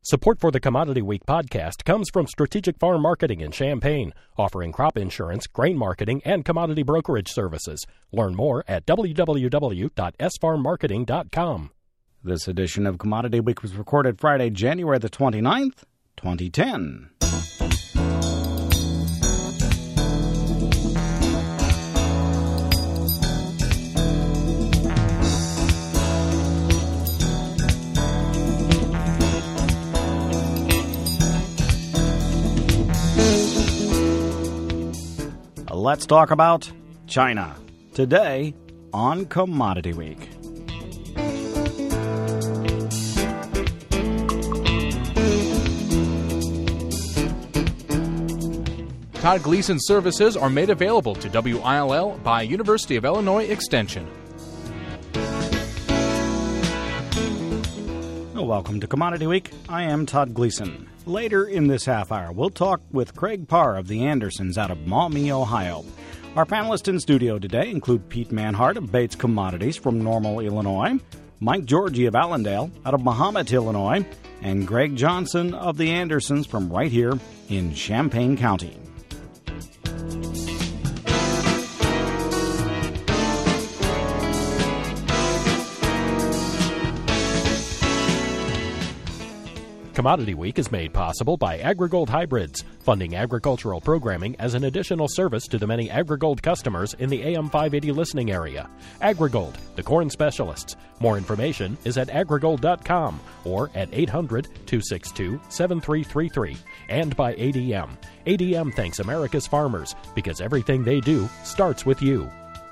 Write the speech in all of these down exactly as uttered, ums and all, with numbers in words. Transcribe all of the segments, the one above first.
Support for the Commodity Week podcast comes from Strategic Farm Marketing in Champaign, offering crop insurance, grain marketing, and commodity brokerage services. Learn more at w w w dot s farm marketing dot com. This edition of Commodity Week was recorded Friday, January the twenty-ninth, twenty ten. Let's talk about China today on Commodity Week. Todd Gleason services are made available to W I L L by University of Illinois Extension. Welcome to Commodity Week. I am Todd Gleason. Later in this half hour, we'll talk with Craig Parr of the Andersons out of Maumee, Ohio. Our panelists in studio today include Pete Manhart of Bates Commodities from Normal, Illinois, Mike Georgie of Allendale out of Mahomet, Illinois, and Greg Johnson of the Andersons from right here in Champaign County. Commodity Week is made possible by AgriGold Hybrids, funding agricultural programming as an additional service to the many AgriGold customers in the A M five eighty listening area. AgriGold, the corn specialists. More information is at agrigold dot com or at eight hundred, two six two, seven three three three. And by A D M. A D M thanks America's farmers because everything they do starts with you.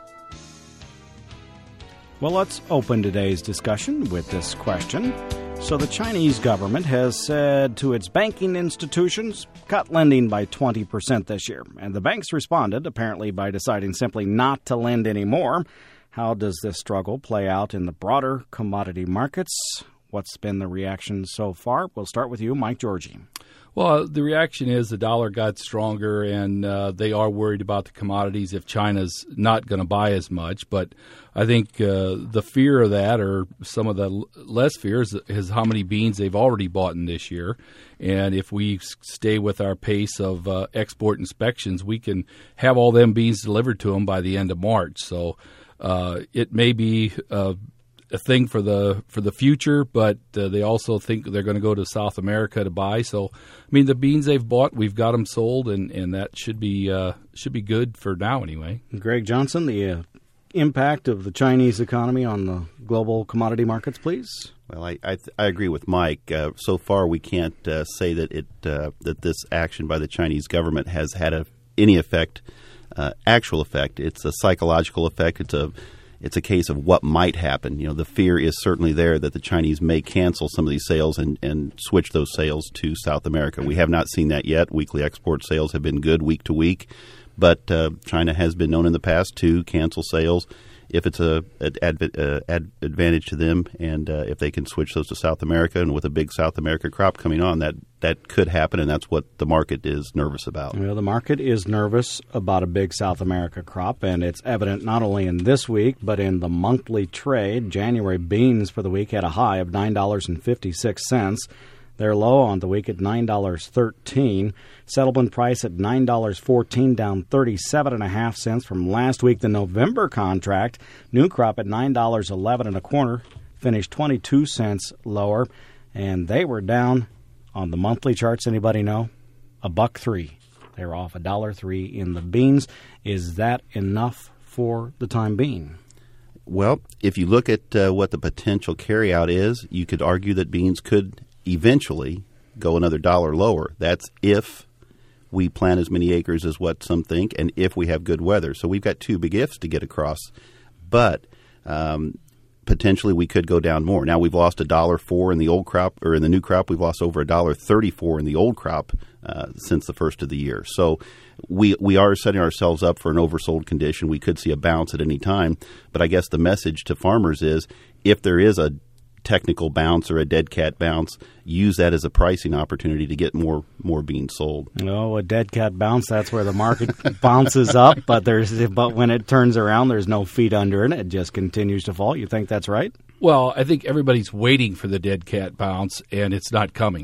Well, let's open today's discussion with this question. So the Chinese government has said to its banking institutions, cut lending by twenty percent this year. And the banks responded, apparently by deciding simply not to lend anymore. How does this struggle play out in the broader commodity markets? What's been the reaction so far? We'll start with you, Mike Georgie. Well, the reaction is the dollar got stronger, and uh, they are worried about the commodities if China's not going to buy as much. But I think uh, the fear of that, or some of the l- less fears, is how many beans they've already bought in this year. And if we stay with our pace of uh, export inspections, we can have all them beans delivered to them by the end of March. So uh, it may be uh, a thing for the for the future, but uh, they also think they're going to go to South America to buy. So, I mean, the beans they've bought, we've got them sold, and, and that should be uh, should be good for now anyway. Greg Johnson, the uh, impact of the Chinese economy on the global commodity markets, please. Well, I I, th- I agree with Mike. Uh, so far, we can't uh, say that it uh, that this action by the Chinese government has had a, any effect, uh, actual effect. It's a psychological effect. It's a It's a case of what might happen. You know, the fear is certainly there that the Chinese may cancel some of these sales and, and switch those sales to South America. We have not seen that yet. Weekly export sales have been good week to week, but uh, China has been known in the past to cancel sales if it's a, a ad, uh, ad, advantage to them, and uh, if they can switch those to South America. And with a big South America crop coming on, that that could happen, and that's what the market is nervous about. Well, the market is nervous about a big South America crop, and it's evident not only in this week, but in the monthly trade. January beans for the week had a high of nine dollars and fifty-six cents. They're low on the week at nine dollars and thirteen cents. Settlement price at nine dollars and fourteen cents, down thirty-seven point five cents from last week. The November contract, new crop at nine dollars and eleven cents and a quarter, finished twenty-two cents lower, and they were down on the monthly charts. Anybody know? A buck three. They're off a dollar three in the beans. Is that enough for the time being? Well, if you look at uh, what the potential carryout is, you could argue that beans could eventually go another dollar lower. That's if we plant as many acres as what some think, and if we have good weather. So we've got two big ifs to get across. But um, potentially we could go down more. Now we've lost a dollar four in the old crop, or in the new crop. We've lost over a dollar thirty-four in the old crop uh, since the first of the year. So we we are setting ourselves up for an oversold condition. We could see a bounce at any time. But I guess the message to farmers is, if there is a technical bounce or a dead cat bounce, use that as a pricing opportunity to get more more beans sold. Oh, a dead cat bounce, that's where the market bounces up, but there's but when it turns around, there's no feet under it. It just continues to fall. You think that's right? Well, I think everybody's waiting for the dead cat bounce, and it's not coming.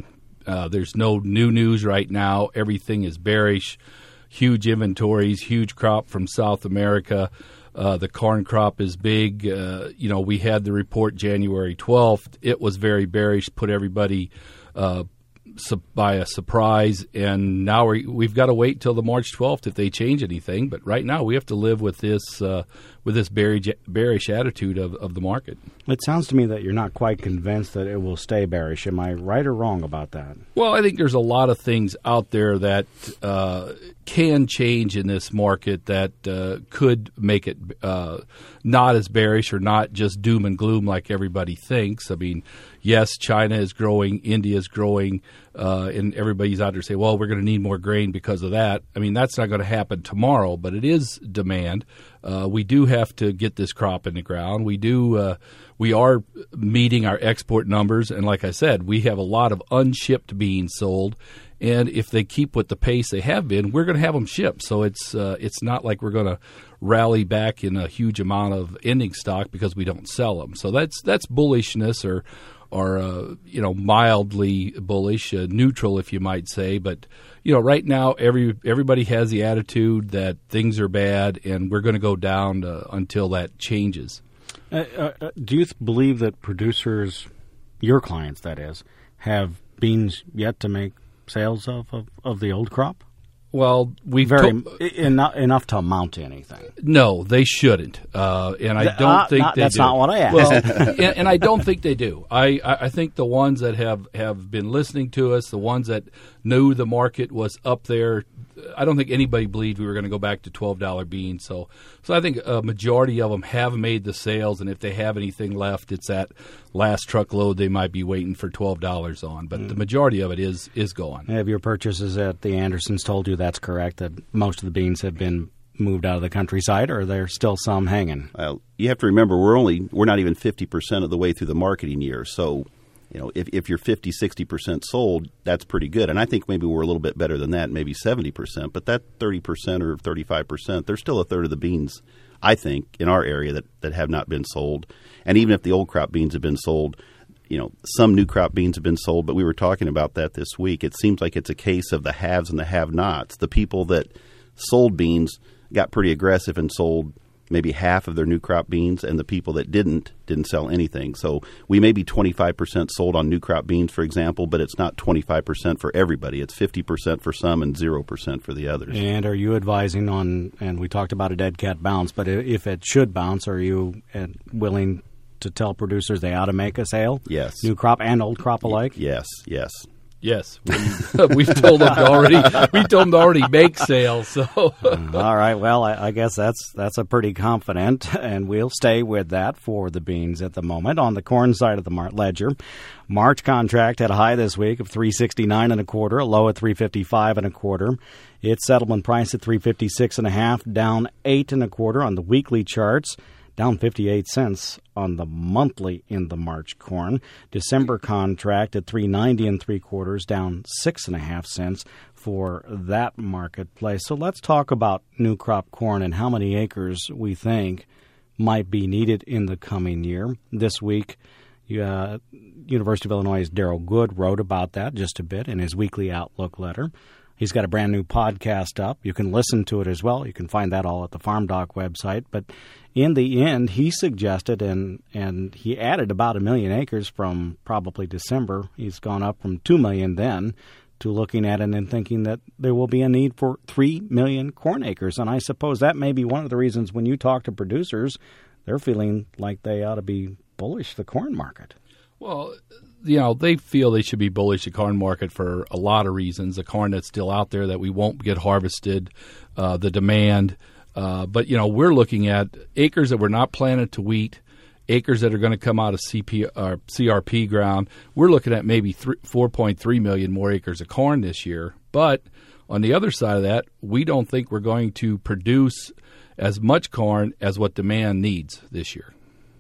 Uh, there's no new news right now. Everything is bearish. Huge inventories, huge crop from South America. Uh, the corn crop is big. Uh, you know, we had the report January twelfth. It was very bearish, put everybody uh, su- by a surprise. And now we, we've got to wait till the March twelfth if they change anything. But right now we have to live with this uh, with this bearish, bearish attitude of, of the market. It sounds to me that you're not quite convinced that it will stay bearish. Am I right or wrong about that? Well, I think there's a lot of things out there that uh, can change in this market that uh, could make it uh, not as bearish or not just doom and gloom like everybody thinks. I mean, yes, China is growing, India is growing, uh, and everybody's out there saying, well, we're going to need more grain because of that. I mean, that's not going to happen tomorrow, but it is demand. Uh, we do have to get this crop in the ground. We do. Uh, we are meeting our export numbers, and like I said, we have a lot of unshipped beans sold. And if they keep with the pace they have been, we're going to have them shipped. So it's uh, it's not like we're going to rally back in a huge amount of ending stock because we don't sell them. So that's that's bullishness, or or uh, you know, mildly bullish, uh, neutral, if you might say. But you know, right now, every everybody has the attitude that things are bad, and we're going to go down uh, until that changes. Uh, uh, do you th- believe that producers, your clients that is, have beans yet to make sales of, of, of the old crop? Well, we very to- enough, enough to amount to anything. No, they shouldn't, uh, and I don't uh, think not, they that's do. That's not what I asked. Well, and, and I don't think they do. I, I, I think the ones that have, have been listening to us, the ones that knew the market was up there, I don't think anybody believed we were going to go back to twelve dollar beans. So, so I think a majority of them have made the sales, and if they have anything left, it's that last truckload they might be waiting for twelve dollars on. But mm. the majority of it is is gone. Have your purchases at the Andersons told you that's correct, that most of the beans have been moved out of the countryside, or are there still some hanging? Well, you have to remember we're only we're not even fifty percent of the way through the marketing year. So, you know, if, if you're fifty, sixty percent sold, that's pretty good. And I think maybe we're a little bit better than that, maybe seventy percent. But that thirty percent or thirty-five percent, there's still a third of the beans, I think, in our area that, that have not been sold. And even if the old crop beans have been sold, you know, some new crop beans have been sold, but we were talking about that this week. It seems like it's a case of the haves and the have-nots. The people that sold beans got pretty aggressive and sold maybe half of their new crop beans, and the people that didn't didn't sell anything. So we may be twenty-five percent sold on new crop beans, for example, but it's not twenty-five percent for everybody. It's fifty percent for some and zero percent for the others. And are you advising on, and we talked about a dead cat bounce, but if it should bounce, are you willing to tell producers they ought to make a sale? Yes. New crop and old crop alike? Yes, yes. Yes, we, we've told them to already. We told them to already make sales. So, uh, all right. Well, I, I guess that's that's a pretty confident, and we'll stay with that for the beans at the moment. On the corn side of the Mart ledger, March contract had a high this week of three sixty nine and a quarter, a low at three fifty five and a quarter. Its settlement price at three fifty six and a half, down eight and a quarter on the weekly charts. Down fifty-eight cents on the monthly in the March corn. December contract at three ninety and three quarters, down six and a half cents for that marketplace. So let's talk about new crop corn and how many acres we think might be needed in the coming year. This week, uh, University of Illinois' Darrell Good wrote about that just a bit in his weekly Outlook letter. He's got a brand new podcast up. You can listen to it as well. You can find that all at the Farm Doc website. But in the end, he suggested, and, and he added about a million acres from probably December. He's gone up from two million then to looking at it and thinking that there will be a need for three million corn acres. And I suppose that may be one of the reasons when you talk to producers, they're feeling like they ought to be bullish the corn market. Well, you know, they feel they should be bullish the corn market for a lot of reasons. The corn that's still out there that we won't get harvested, uh, the demand. Uh, but, you know, we're looking at acres that were not planted to wheat, acres that are going to come out of C P, or C R P ground. We're looking at maybe four point three million more acres of corn this year. But on the other side of that, we don't think we're going to produce as much corn as what demand needs this year.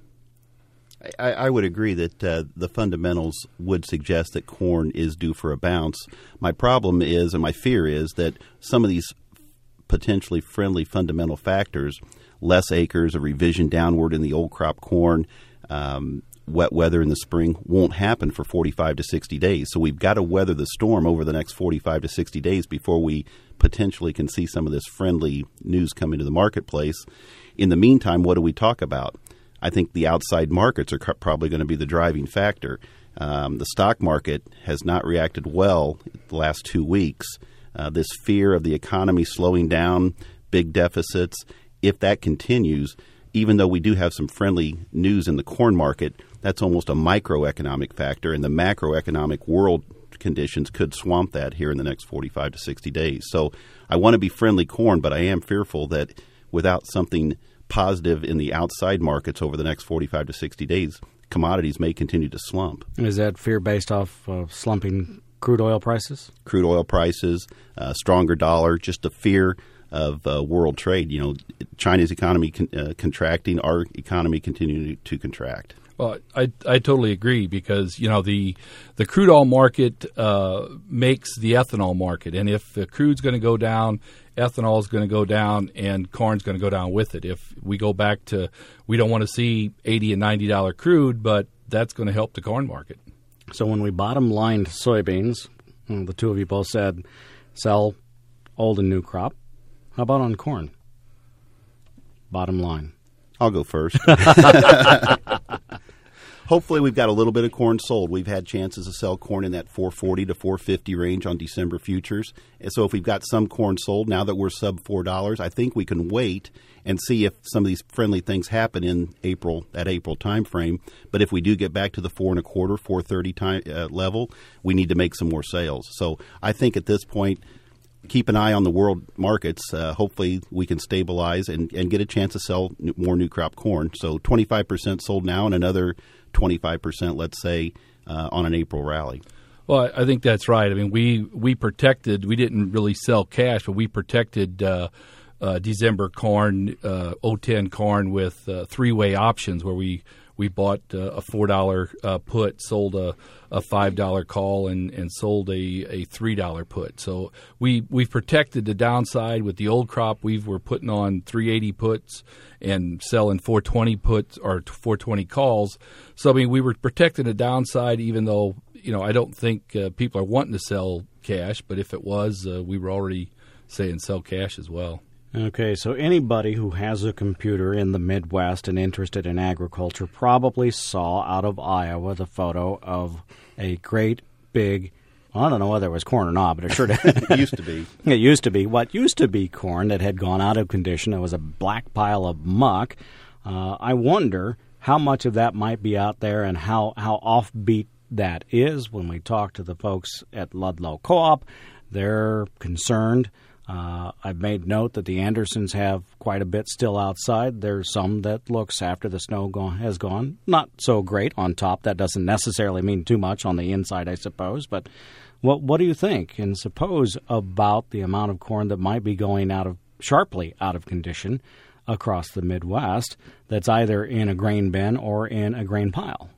I, I would agree that uh, the fundamentals would suggest that corn is due for a bounce. My problem is, and my fear is, that some of these potentially friendly fundamental factors, less acres, a revision downward in the old crop corn, um, wet weather in the spring won't happen for forty-five to sixty days. So we've got to weather the storm over the next forty-five to sixty days before we potentially can see some of this friendly news come into the marketplace. In the meantime, what do we talk about? I think the outside markets are probably going to be the driving factor. Um, the stock market has not reacted well the last two weeks. Uh, this fear of the economy slowing down, big deficits, if that continues, even though we do have some friendly news in the corn market, that's almost a microeconomic factor, and the macroeconomic world conditions could swamp that here in the next forty-five to sixty days. So I want to be friendly corn, but I am fearful that without something positive in the outside markets over the next forty-five to sixty days, commodities may continue to slump. Is that fear based off uh, slumping crude oil prices? Crude oil prices, uh, stronger dollar, just the fear of uh, world trade. You know, China's economy con- uh, contracting, our economy continuing to contract. Well, I I totally agree because, you know, the the crude oil market uh, makes the ethanol market. And if the crude's going to go down, ethanol is going to go down, and corn's going to go down with it. If we go back to, we don't want to see eighty and ninety dollars crude, but that's going to help the corn market. So when we bottom-lined soybeans, well, the two of you both said sell old and new crop. How about on corn? Bottom line. I'll go first. Hopefully we've got a little bit of corn sold. We've had chances to sell corn in that four forty to four fifty range on December futures. And so if we've got some corn sold, now that we're sub four dollars, I think we can wait and see if some of these friendly things happen in April, that April time frame. But if we do get back to the four and a quarter, four thirty time, uh, level, we need to make some more sales. So I think at this point, keep an eye on the world markets. Uh, hopefully we can stabilize and, and get a chance to sell new, more new crop corn. So twenty-five percent sold now and another twenty-five percent, let's say, uh, on an April rally. Well, I think that's right. I mean, we, we protected, we didn't really sell cash, but we protected uh, uh, December corn, uh, oh ten corn with uh, three-way options where we We bought uh, a four dollar uh, put, sold a, a five dollar call, and, and sold a, a three dollar put. So we, we've protected the downside with the old crop. We were putting on three eighty puts and selling four twenty puts or four twenty calls. So, I mean, we were protecting the downside, even though, you know, I don't think uh, people are wanting to sell cash. But if it was, uh, we were already saying sell cash as well. Okay, so anybody who has a computer in the Midwest and interested in agriculture probably saw out of Iowa the photo of a great big, well, I don't know whether it was corn or not, but it sure did. It used to be. It used to be. What used to be corn that had gone out of condition. It was a black pile of muck. Uh, I wonder how much of that might be out there and how, how offbeat that is. When we talk to the folks at Ludlow Co-op, they're concerned. Uh, I've made note that the Andersons have quite a bit still outside. There's some that looks, after the snow go- has gone, not so great on top. That doesn't necessarily mean too much on the inside, I suppose. But what what do you think? And suppose about the amount of corn that might be going out of sharply out of condition across the Midwest that's either in a grain bin or in a grain pile?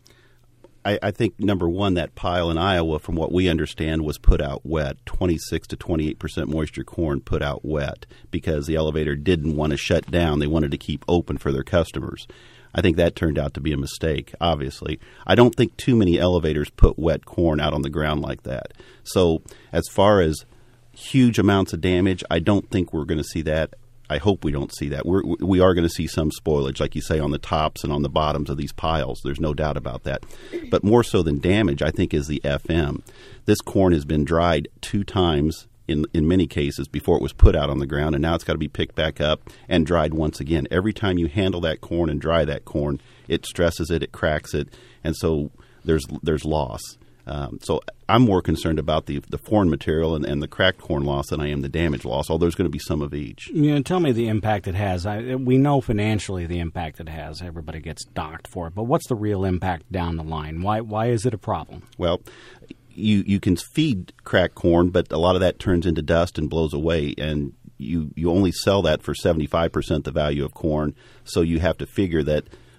I, I think, number one, that pile in Iowa, from what we understand, was put out wet. twenty-six to twenty-eight percent moisture corn put out wet because the elevator didn't want to shut down. They wanted to keep open for their customers. I think that turned out to be a mistake, obviously. I don't think too many elevators put wet corn out on the ground like that. So as far as huge amounts of damage, I don't think we're going to see that. I hope we don't see that. We're, we are going to see some spoilage, like you say, on the tops and on the bottoms of these piles. There's no doubt about that. But more so than damage, I think, is the F M. This corn has been dried two times in in many cases before it was put out on the ground, and now it's got to be picked back up and dried once again. Every time you handle that corn and dry that corn, it stresses it, it cracks it, and so there's there's loss. Um, so I'm more concerned about the the foreign material and, and the cracked corn loss than I am the damage loss, although there's going to be some of each. You know, tell me the impact it has. I, we know financially the impact it has. Everybody gets docked for it. But what's the real impact down the line? Why why is it a problem? Well, you, you can feed cracked corn, but a lot of that turns into dust and blows away, and you, you only sell that for seventy-five percent the value of corn, so you have to figure that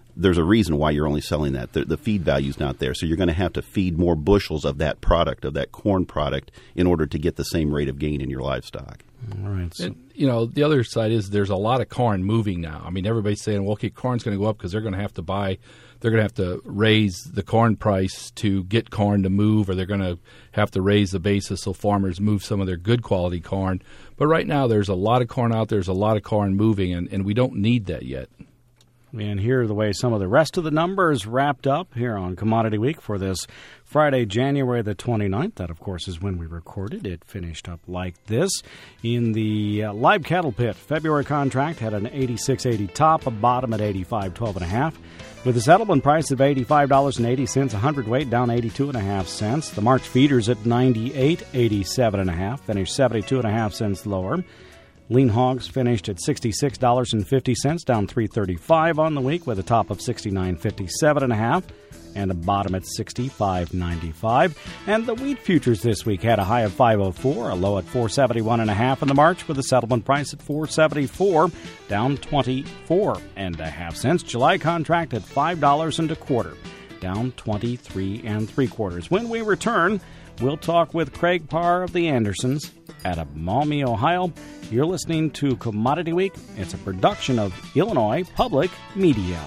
there's a reason why you're only selling that. The, the feed value's not there, so you're going to have to feed more bushels of that product, of that corn product, in order to get the same rate of gain in your livestock. All right. So. And, you know, the other side is there's a lot of corn moving now. I mean, everybody's saying, well, okay, corn's going to go up because they're going to have to buy, they're going to have to raise the corn price to get corn to move, or they're going to have to raise the basis so farmers move some of their good quality corn. But right now there's a lot of corn out there, there's a lot of corn moving, and, and we don't need that yet. And here are the way some of the rest of the numbers wrapped up here on Commodity Week for this Friday, January the twenty-ninth. That, of course, is when we recorded. It finished up like this. In the uh, live cattle pit, February contract had an eighty-six eighty top, a bottom at eighty-five twelve and a half. With a settlement price of eighty-five dollars and eighty cents a hundredweight, down eighty-two and a half cents. The March feeders at ninety-eight eighty-seven and a half, finished seventy-two and a half cents lower. Lean hogs finished at sixty-six dollars and fifty cents, down three thirty-five on the week, with a top of sixty-nine fifty-seven and a half and a bottom at sixty-five ninety-five. And the wheat futures this week had a high of five oh four, a low at four seventy-one and a half in the March, with a settlement price at four seventy-four, down twenty-four and a half cents. July contract at five dollars and a quarter, down twenty-three and three quarters. When we return, we'll talk with Craig Parr of the Andersons out of Maumee, Ohio. You're listening to Commodity Week. It's a production of Illinois Public Media.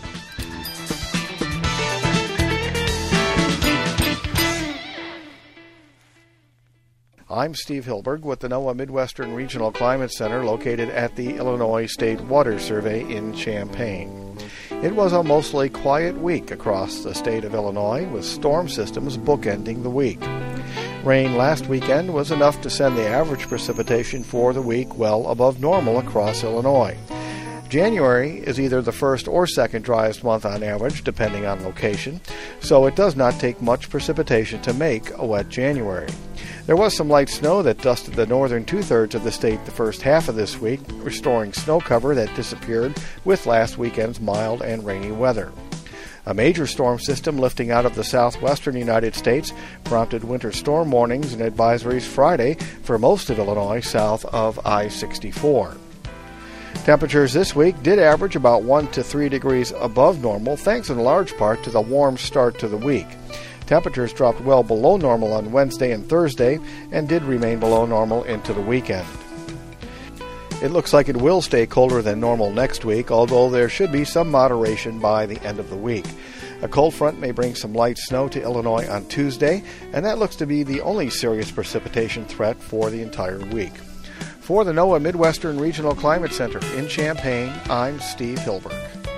I'm Steve Hilberg with the NOAA Midwestern Regional Climate Center located at the Illinois State Water Survey in Champaign. It was a mostly quiet week across the state of Illinois, with storm systems bookending the week. Rain last weekend was enough to send the average precipitation for the week well above normal across Illinois. January is either the first or second driest month on average, depending on location, so it does not take much precipitation to make a wet January. There was some light snow that dusted the northern two-thirds of the state the first half of this week, restoring snow cover that disappeared with last weekend's mild and rainy weather. A major storm system lifting out of the southwestern United States prompted winter storm warnings and advisories Friday for most of Illinois south of I sixty-four. Temperatures this week did average about one to three degrees above normal, thanks in large part to the warm start to the week. Temperatures dropped well below normal on Wednesday and Thursday and did remain below normal into the weekend. It looks like it will stay colder than normal next week, although there should be some moderation by the end of the week. A cold front may bring some light snow to Illinois on Tuesday, and that looks to be the only serious precipitation threat for the entire week. For the NOAA Midwestern Regional Climate Center in Champaign, I'm Steve Hilberg.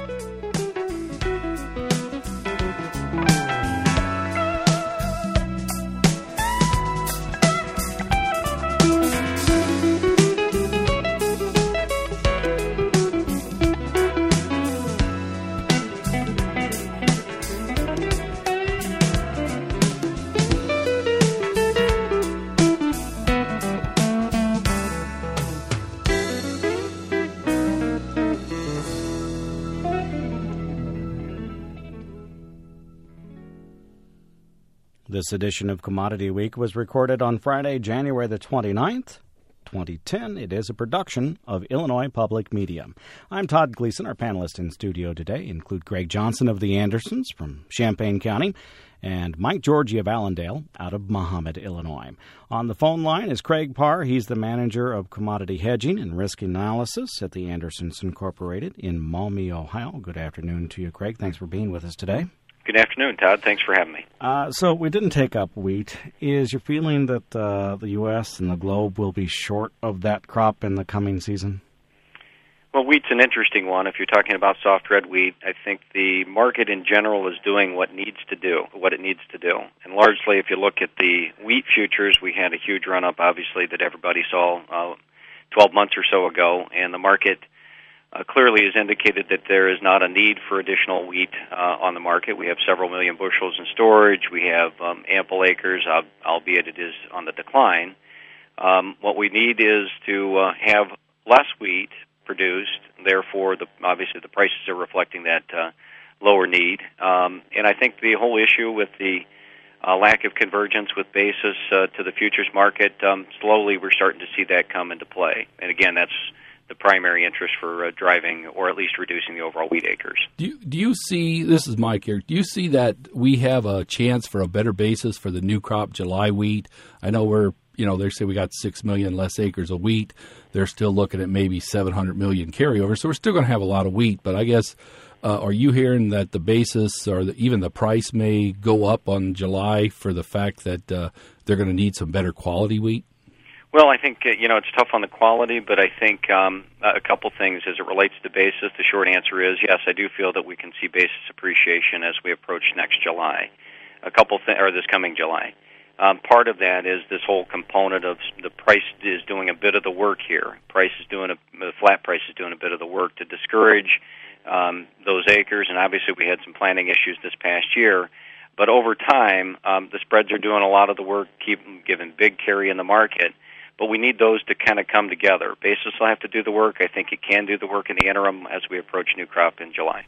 This edition of Commodity Week was recorded on Friday, January the twenty-ninth, twenty ten. It is a production of Illinois Public Media. I'm Todd Gleason. Our panelists in studio today include Greg Johnson of the Andersons from Champaign County and Mike Georgie of Allendale out of Mahomet, Illinois. On the phone line is Craig Parr. He's the manager of commodity hedging and risk analysis at the Andersons Incorporated in Maumee, Ohio. Good afternoon to you, Craig. Thanks for being with us today. Good afternoon, Todd. Thanks for having me. Uh, so we didn't take up wheat. Is your feeling that uh, the U S and the globe will be short of that crop in the coming season? Well, wheat's an interesting one. If you're talking about soft red wheat, I think the market in general is doing what needs to do, what it needs to do. And largely, if you look at the wheat futures, we had a huge run-up, obviously, that everybody saw uh, twelve months or so ago, and the market Uh, clearly has indicated that there is not a need for additional wheat uh, on the market. We have several million bushels in storage. We have um, ample acres, uh, albeit it is on the decline. Um, what we need is to uh, have less wheat produced. Therefore, the, obviously the prices are reflecting that uh, lower need. Um, and I think the whole issue with the uh, lack of convergence with basis uh, to the futures market, um, slowly we're starting to see that come into play. And again, that's the primary interest for uh, driving or at least reducing the overall wheat acres. Do you, do you see, this is Mike here, do you see that we have a chance for a better basis for the new crop July wheat? I know we're, you know, they say we got six million less acres of wheat. They're still looking at maybe seven hundred million carryover, so we're still going to have a lot of wheat. But I guess, uh, are you hearing that the basis or the, even the price may go up on July for the fact that uh, they're going to need some better quality wheat? Well, I think, uh, you know, it's tough on the quality, but I think um, a couple things as it relates to basis. The short answer is, yes, I do feel that we can see basis appreciation as we approach next July, a couple th- or this coming July. Um, part of that is this whole component of the price is doing a bit of the work here. Price is doing a, the flat price is doing a bit of the work to discourage um, those acres, and obviously we had some planting issues this past year. But over time, um, the spreads are doing a lot of the work, keep giving big carry in the market. But we need those to kind of come together. Basis will have to do the work. I think it can do the work in the interim as we approach new crop in July.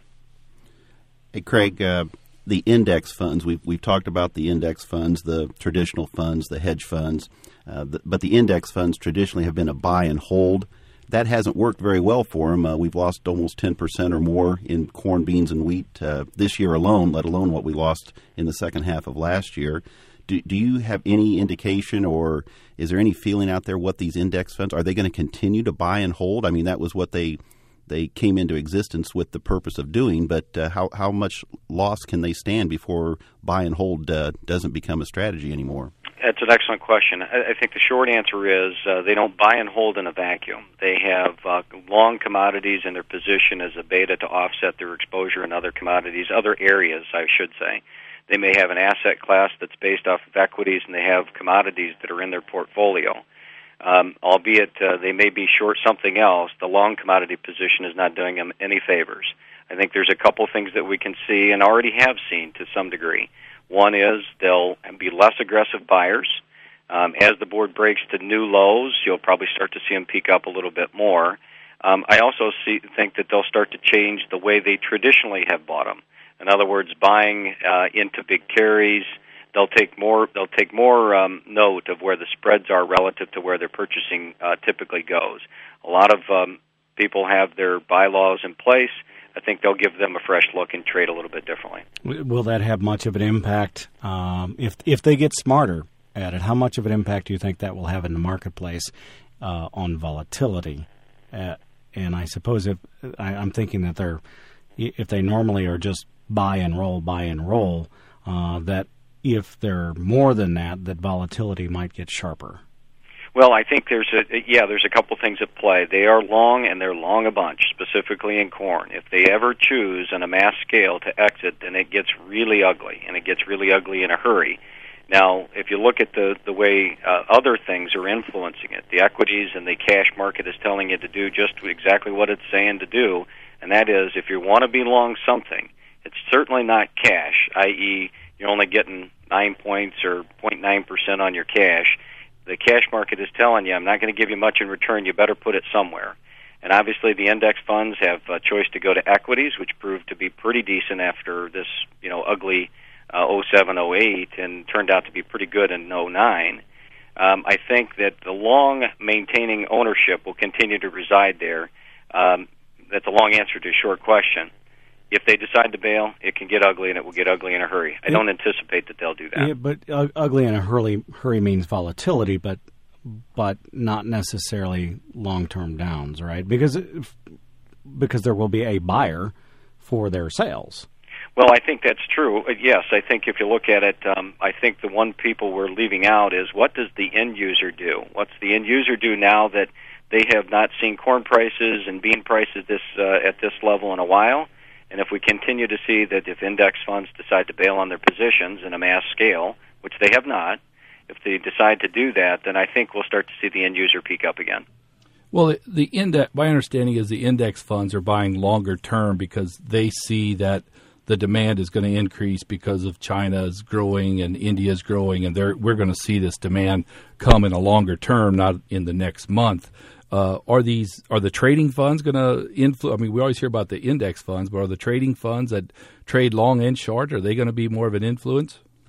Hey, Craig, uh, the index funds, we've, we've talked about the index funds, the traditional funds, the hedge funds, uh, the, but the index funds traditionally have been a buy and hold. That hasn't worked very well for them. Uh, we've lost almost ten percent or more in corn, beans, and wheat uh, this year alone, let alone what we lost in the second half of last year. Do, do you have any indication, or is there any feeling out there what these index funds, are they going to continue to buy and hold? I mean, that was what they they came into existence with the purpose of doing, but uh, how, how much loss can they stand before buy and hold uh, doesn't become a strategy anymore? That's an excellent question. I, I think the short answer is uh, they don't buy and hold in a vacuum. They have uh, long commodities in their position as a beta to offset their exposure in other commodities, other areas, I should say. They may have an asset class that's based off of equities, and they have commodities that are in their portfolio. Um, albeit uh, they may be short something else, the long commodity position is not doing them any favors. I think there's a couple things that we can see and already have seen to some degree. One is they'll be less aggressive buyers. Um, as the board breaks to new lows, you'll probably start to see them peak up a little bit more. Um, I also see, think that they'll start to change the way they traditionally have bought them. In other words, buying uh, into big carries, they'll take more. They'll take more um, note of where the spreads are relative to where their purchasing uh, typically goes. A lot of um, people have their bylaws in place. I think they'll give them a fresh look and trade a little bit differently. Will that have much of an impact um, if if they get smarter at it? How much of an impact do you think that will have in the marketplace uh, on volatility? Uh, and I suppose if I, I'm thinking that they're if they normally are just buy and roll, buy and roll, uh, that if they're more than that, that volatility might get sharper. Well, I think there's a yeah, there's a couple things at play. They are long, and they're long a bunch, specifically in corn. If they ever choose on a mass scale to exit, then it gets really ugly, and it gets really ugly in a hurry. Now, if you look at the the way uh, other things are influencing it, the equities and the cash market is telling you to do just exactly what it's saying to do, and that is if you want to be long something, it's certainly not cash, that is you're only getting nine points or zero point nine percent on your cash. The cash market is telling you, I'm not going to give you much in return, you better put it somewhere. And obviously the index funds have a choice to go to equities, which proved to be pretty decent after this, you know, ugly uh, oh seven oh eight and turned out to be pretty good in oh nine. Um, I think that the long maintaining ownership will continue to reside there. Um, that's a long answer to a short question. If they decide to bail, it can get ugly, and it will get ugly in a hurry. I don't anticipate that they'll do that. Yeah, but uh, ugly in a hurry, hurry means volatility, but but not necessarily long-term downs, right? Because if, because there will be a buyer for their sales. Well, I think that's true. Yes, I think if you look at it, um, I think the one people we're leaving out is what does the end user do? What's the end user do now that they have not seen corn prices and bean prices this uh, at this level in a while? And if we continue to see that if index funds decide to bail on their positions in a mass scale, which they have not, if they decide to do that, then I think we'll start to see the end user peak up again. Well, the index, my understanding is the index funds are buying longer term because they see that the demand is going to increase because of China's growing and India's growing, and they're, we're going to see this demand come in a longer term, not in the next month. Uh, are these are the trading funds going to influence? I mean, we always hear about the index funds, but are the trading funds that trade long and short, are they going to be more of an influence?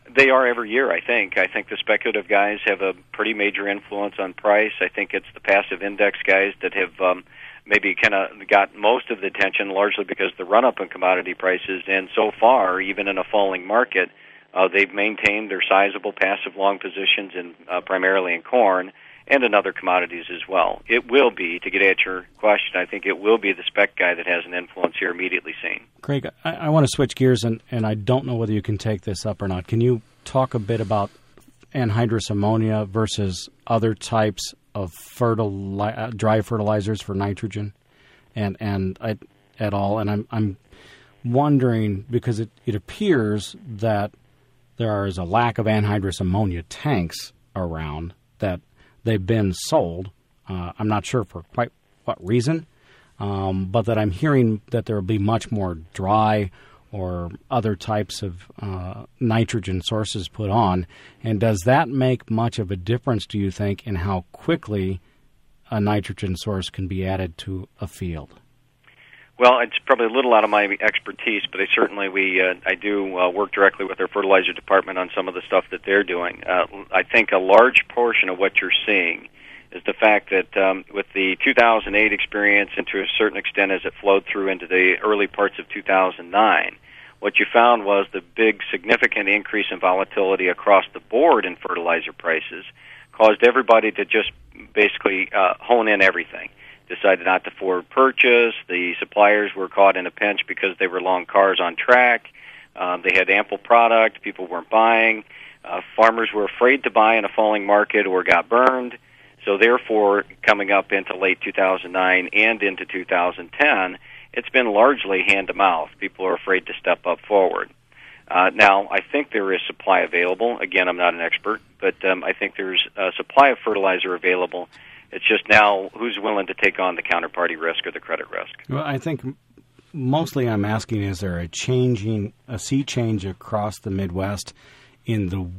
They are every year, I think. I think the speculative guys have a pretty major influence on price. I think it's the passive index guys that have um, maybe kind of got most of the attention, largely because of the run-up in commodity prices. And so far, even in a falling market, uh, they've maintained their sizable passive long positions, in, uh, primarily in corn and in other commodities as well. It will be, to get at your question, I think it will be the spec guy that has an influence here immediately seen. Craig, I, I want to switch gears, and, and I don't know whether you can take this up or not. Can you talk a bit about anhydrous ammonia versus other types of fertili- uh, dry fertilizers for nitrogen and and I, at all? And I'm I'm wondering, because it, it appears that there is a lack of anhydrous ammonia tanks around, that they've been sold. Uh, I'm not sure for quite what reason, um, but that I'm hearing that there will be much more dry or other types of uh, nitrogen sources put on. And does that make much of a difference, do you think, in how quickly a nitrogen source can be added to a field? Well, it's probably a little out of my expertise, but I certainly we uh, I do uh, work directly with our fertilizer department on some of the stuff that they're doing. Uh, I think a large portion of what you're seeing is the fact that um, with the two thousand eight experience, and to a certain extent as it flowed through into the early parts of two thousand nine, what you found was the big significant increase in volatility across the board in fertilizer prices caused everybody to just basically uh, hone in everything. Decided not to forward purchase. The suppliers were caught in a pinch because they were long cars on track. Um, they had ample product. People weren't buying. Uh, farmers were afraid to buy in a falling market or got burned. So therefore, coming up into late two thousand nine and into two thousand ten, it's been largely hand-to-mouth. People are afraid to step up forward. Uh, now, I think there is supply available. Again, I'm not an expert, but um, I think there's a supply of fertilizer available. It's just now who's willing to take on the counterparty risk or the credit risk. Well, I think mostly I'm asking, is there a changing, a sea change across the Midwest in the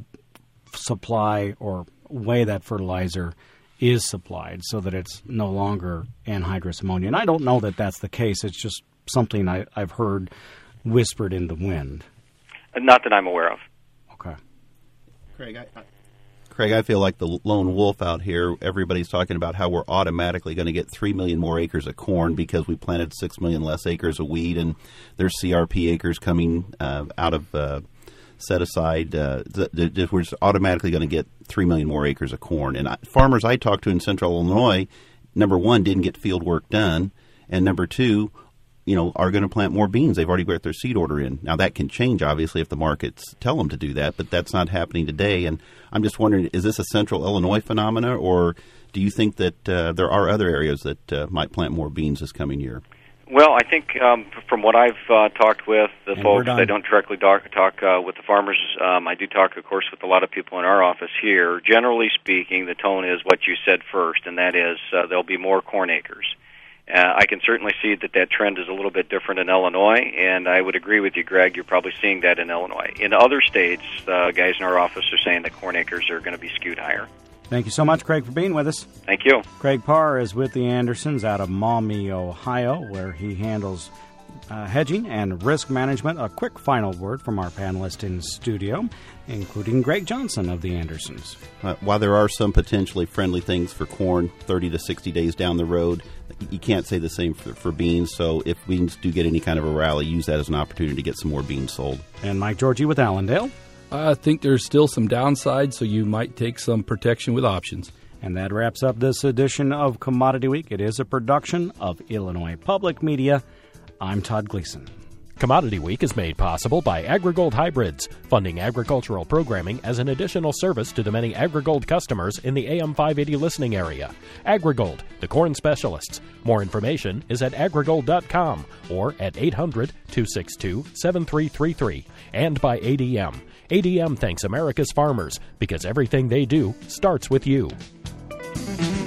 supply or way that fertilizer is supplied so that it's no longer anhydrous ammonia? And I don't know that that's the case. It's just something I, I've heard whispered in the wind. Not that I'm aware of. Okay. Craig, I, I, Craig, I feel like the lone wolf out here. Everybody's talking about how we're automatically going to get three million more acres of corn because we planted six million less acres of wheat, and there's C R P acres coming uh, out of uh, set aside. Uh, th- th- we're just automatically going to get three million more acres of corn. And I, farmers I talked to in central Illinois, number one, didn't get field work done, and number two, you know, are going to plant more beans. They've already got their seed order in. Now, that can change, obviously, if the markets tell them to do that, but that's not happening today. And I'm just wondering, is this a central Illinois phenomena, or do you think that uh, there are other areas that uh, might plant more beans this coming year? Well, I think um, from what I've uh, talked with the and folks, I don't directly talk, talk uh, with the farmers. Um, I do talk, of course, with a lot of people in our office here. Generally speaking, the tone is what you said first, and that is uh, there'll be more corn acres. Uh, I can certainly see that that trend is a little bit different in Illinois, and I would agree with you, Greg. You're probably seeing that in Illinois. In other states, uh, guys in our office are saying that corn acres are going to be skewed higher. Thank you so much, Craig, for being with us. Thank you. Craig Parr is with the Andersons out of Maumee, Ohio, where he handles uh, hedging and risk management. A quick final word from our panelist in studio, including Greg Johnson of the Andersons. Uh, while there are some potentially friendly things for corn thirty to sixty days down the road, you can't say the same for, for beans. So if beans do get any kind of a rally, use that as an opportunity to get some more beans sold. And Mike Georgie with Allendale. I think there's still some downside, so you might take some protection with options. And that wraps up this edition of Commodity Week. It is a production of Illinois Public Media. I'm Todd Gleason. Commodity Week is made possible by AgriGold Hybrids, funding agricultural programming as an additional service to the many AgriGold customers in the A M five eighty listening area. AgriGold, the corn specialists. More information is at agrigold dot com or at eight hundred, two six two, seven three three three. And by A D M. A D M thanks America's farmers because everything they do starts with you.